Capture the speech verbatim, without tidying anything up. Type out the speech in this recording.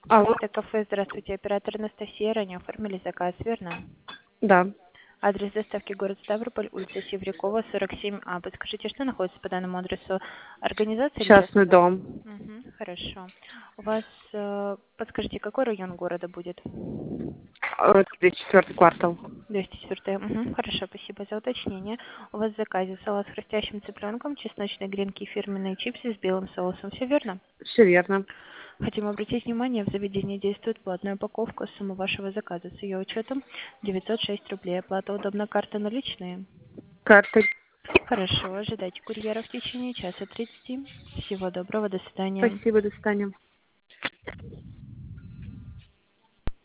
Алло, Это кафе, здравствуйте, оператор Анастасия, ранее оформили заказ, верно? да, Адрес доставки город Ставрополь, улица Севрякова, сорок семь А. Подскажите, что находится по данному адресу? Организация или частный частный дом? дом. Угу, хорошо. У вас, э, подскажите, какой район города будет? Э, Четвертый квартал. двести четыре. Угу, хорошо, спасибо за уточнение. У вас в заказе салат с хрустящим цыпленком, чесночные гренки и фирменные чипсы с белым соусом. Все верно? Все верно. Хотим обратить внимание, в заведении действует платная упаковка. Сумма вашего заказа с ее учетом девятьсот шесть рублей. Оплата удобна, карта наличные. Картой. Хорошо, ожидайте курьера в течение часа тридцати. Всего доброго, до свидания. Спасибо, до свидания.